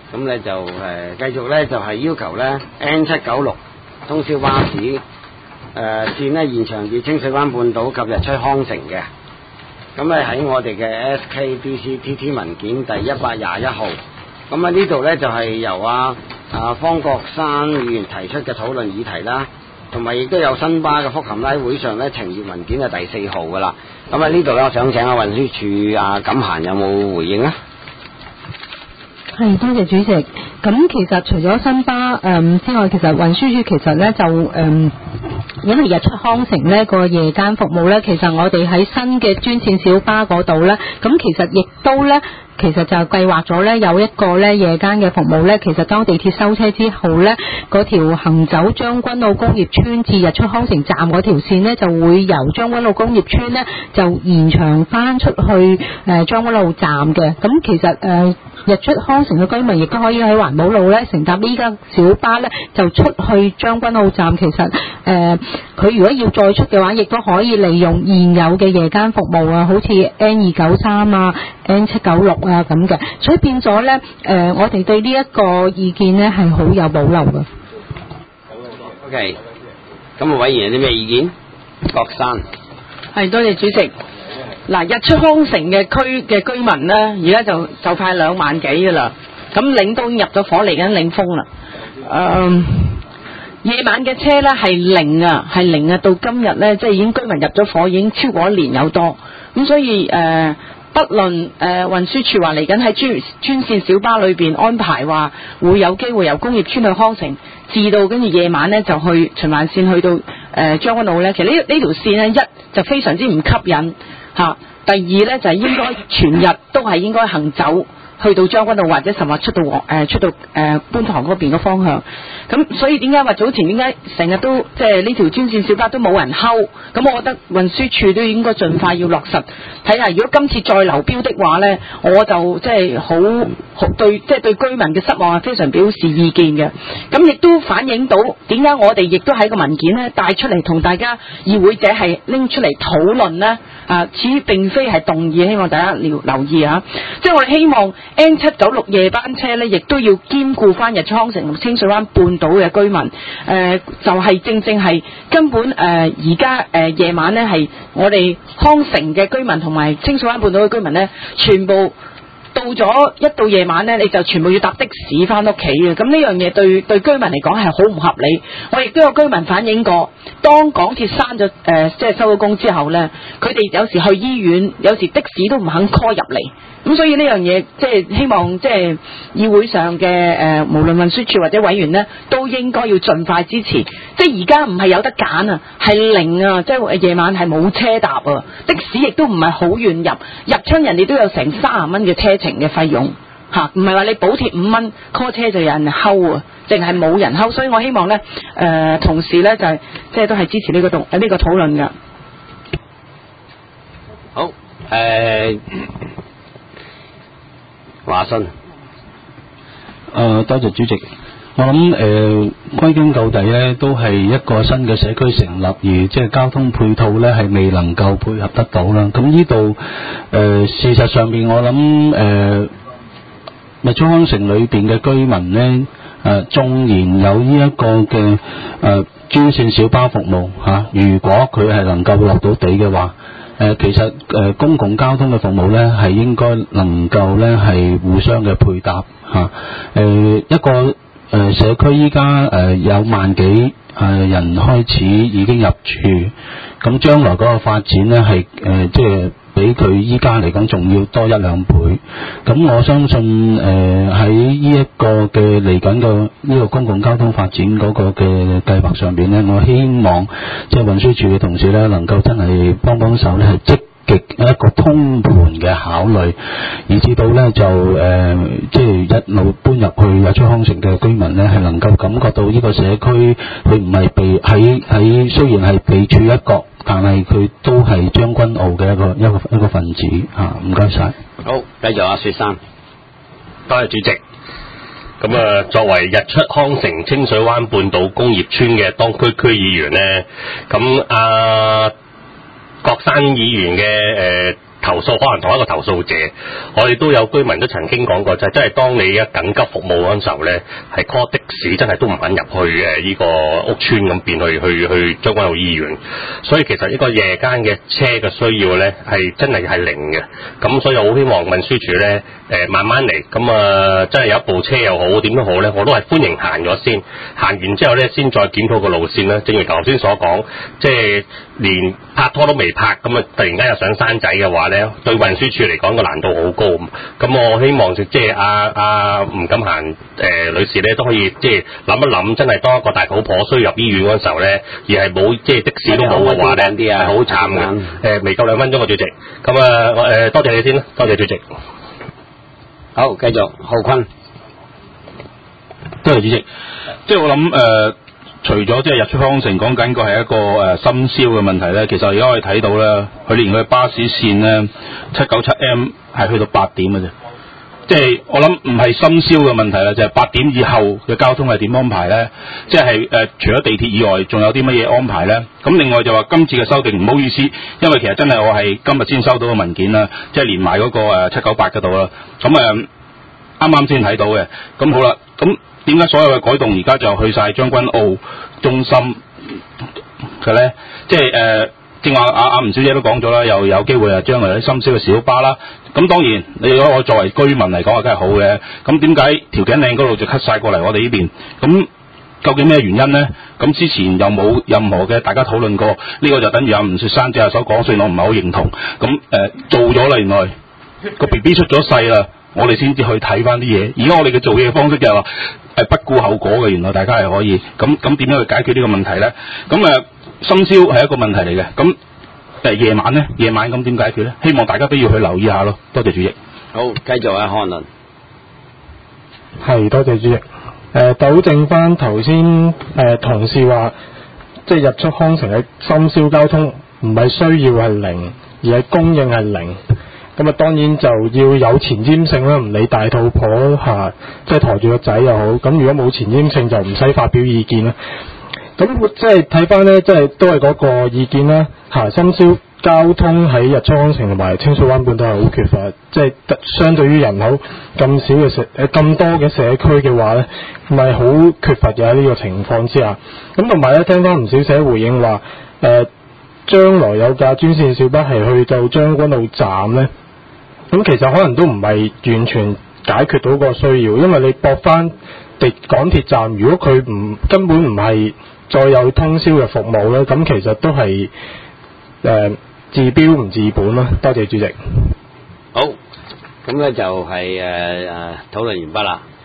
咁咧就繼續咧就係要求咧 N796 通宵巴士線咧延長至清水灣半島及日出康城嘅。咁咧喺我哋嘅 SKDCTT 文件第121號，咁啊呢度咧就係由方國珊議員提出嘅討論議題啦，同埋亦都有新巴嘅覆函喺會上咧呈現文件嘅第4號噶啦。咁啊呢度咧我想請運輸署錦嫻有冇回應啊？ 係，多謝主席。咁其實除咗新巴之外，其實運輸署其實咧就因為日出康城呢個夜間服務咧，其實我哋喺新嘅專線小巴嗰度咧，咁其實亦都咧。其實就計劃咗咧有一個咧夜間嘅服務咧，其實當地鐵收車之後咧，嗰條行走將軍澳工業村至日出康城站嗰條線咧，就會由將軍澳工業村咧就延長翻出去將軍澳站嘅。咁其實日出康城嘅居民亦都可以喺環保路咧乘搭呢架小巴咧就出去將軍澳站。其實佢如果要再出嘅話，亦都可以利用現有嘅夜間服務啊，好似 N293 啊、N796啊咁嘅，所以變咗咧我哋對呢一個意見咧係好有保留嘅。 OK， 咁啊委員有啲咩意見？郭生。 係，多謝主席。嗱，日出康城嘅區嘅居民咧，而家就快2萬幾噶啦，咁領都已經入咗伙，嚟緊領風啦。夜晚嘅車咧係零啊，到今日咧即係已經居民入咗伙，已經超過1年有多，咁所以不論運輸署話嚟緊喺專線小巴裏邊安排話會有機會由工業村去康城，至到跟住夜晚咧就去循環線去到將軍澳咧，其實呢條線咧一就非常之唔吸引嚇，第二咧就係應該全日都係應該行走。去到將軍澳或者甚至出到觀塘嗰邊嘅方向，咁所以點解話早前點解成日都即係呢條專線小巴都冇人睺？咁我覺得運輸署都應該盡快要落實睇下，如果今次再流標的話呢，我就即係好對居民嘅失望係非常表示意見嘅。咁亦都反映到點解我哋亦都喺個文件呢帶出嚟同大家議會者係拎出嚟討論呢。此並非係動議，希望大家留意啊！即係我哋希望 N796 夜班車呢，亦都要兼顧翻日出康城同清水灣半島嘅居民。就係正係根本而家夜晚呢，係我哋康城嘅居民同埋清水灣半島嘅居民呢，全部一到夜晚呢，你就全部要搭的士翻屋企嘅。咁呢樣嘢對居民嚟講係好唔合理。我亦都有居民反映過，當港鐵閂咗即係收咗工之後呢，佢哋有時去醫院，有時的士都唔肯 call 入嚟。咁所以呢樣嘢即係希望即係議會上嘅無論運輸署或者委員呢，都應該要盡快支持。即係而家唔係有得揀啊，係零啊，即係夜晚係冇車搭啊，的士亦都唔係好遠入親人哋都有成30蚊嘅車程嘅費用嚇，唔係話你補貼5蚊 call 車就有人睺啊，淨係冇人睺。所以我希望呢同事呢，就係即係都係支持呢個討論㗎。 好華信。 多謝主席。我諗歸根究底咧，都係一個新嘅社區成立，而即係交通配套咧係未能夠配合得到啦。咁呢度事實上邊，我諗日出康城裏邊嘅居民咧，縱然有呢一個嘅專線小巴服務嚇，如果佢係能夠落到地嘅話，其實公共交通嘅服務咧係應該能夠咧係互相嘅配搭嚇。一個社區依家有1萬幾人開始已經入住，咁將來嗰個發展咧係即係比佢依家嚟講仲要多1-2倍。咁我相信喺呢一個嘅嚟緊嘅呢個公共交通發展嗰個嘅計劃上邊咧，我希望即係運輸署嘅同事咧能夠真係幫手咧係積極一個通盤嘅考慮，以至到咧就即係一路搬入去日出康城嘅居民咧係能夠感覺到呢個社區佢唔係被喺雖然係被處一角，但係佢都係將軍澳嘅一個分子嚇。唔該晒。 好，繼續阿薛生。 多謝主席。咁作為日出康城清水灣半島工業村嘅當區區議員呢，咁郭生議員嘅投訴，可能同一個投訴者，我哋都有居民都曾經講過，就係真係當你一緊急服務嗰陣時候咧，係 call 的士真係都唔肯入去呢個屋村咁邊去將軍澳醫院，所以其實呢個夜間嘅車嘅需要咧係真係零嘅，咁所以我好希望運輸署咧慢慢嚟，咁真係有一部車又好點都好咧，我都係歡迎行咗先，行完之後咧先再檢討個路線啦。正如頭先所講，即係連拍拖都未拍，咁突然間又上山仔嘅話咧，對運輸署嚟講個難度好高。咁我希望即係吳錦嫻女士咧都可以即係諗一諗，真係當一個大肚婆需要入醫院嗰陣時候咧，而係冇即係的士都冇嘅話咧，係好慘嘅。未夠2分鐘嘅主席，咁多謝你先啦，多謝主席。 好，繼續浩坤。 多謝主席。即係我諗除咗即係日出康城講緊個係一個深宵嘅問題咧，其實而家我哋睇到咧，佢連佢巴士線咧797M 係去到8點嘅啫。即係我諗唔係深宵嘅問題啦，就係8點以後嘅交通係點安排咧？即係除咗地鐵以外，仲有啲乜嘢安排咧？咁另外就話今次嘅修訂唔好意思，因為其實真係我係今日先收到個文件啦，即係連埋嗰個798嗰度啦。咁啱啱先睇到嘅。咁好啦，咁點解所有嘅改動而家就去晒將軍澳中心嘅咧？即係正話阿吳小姐都講咗啦，又有機會將來啲深宵嘅小巴啦。咁當然，你如果我作為居民嚟講，梗係好嘅。咁點解調景嶺嗰度就 cut 晒過嚟我哋呢邊？咁究竟咩原因呢？咁之前又冇任何嘅大家討論過，呢個就等於阿吳雪山姐所講，雖然我唔係好認同。咁做咗啦，原來個 BB 出咗世啦，我哋先至去睇翻啲嘢。而家我哋嘅做嘢方式就係話不顧後果嘅，原來大家係可以。咁點樣去解決呢個問題呢？咁深宵係一個問題嚟嘅。咁夜晚呢？夜晚咁點解決呢？希望大家都要去留意下咯。多謝主席。 好，繼續漢倫。 係，多謝主席。糾正翻頭先同事話，即係日出康城嘅深宵交通唔係需要係零，而係供應係零。咁當然就要有前瞻性啦，唔理大肚婆即係抬住個仔又好。咁如果冇前瞻性就唔使發表意見啦。咁即係睇翻呢，即係都係嗰個意見啦。深宵交通喺日出康城同埋清水灣半島係好缺乏，即係相對於人口咁少嘅咁多嘅社區嘅話呢，咪好缺乏嘅喺呢個情況之下。咁同埋呢，聽翻吳小姐回應話，將來有架專線小巴係去到將軍澳站呢。咁其實可能都唔係完全解決到個需要，因為你駁翻港鐵站，如果佢根本唔係再有通宵嘅服務咧，咁其實都係治標唔治本啦。多謝主席。 好，咁咧就係討論完畢啦。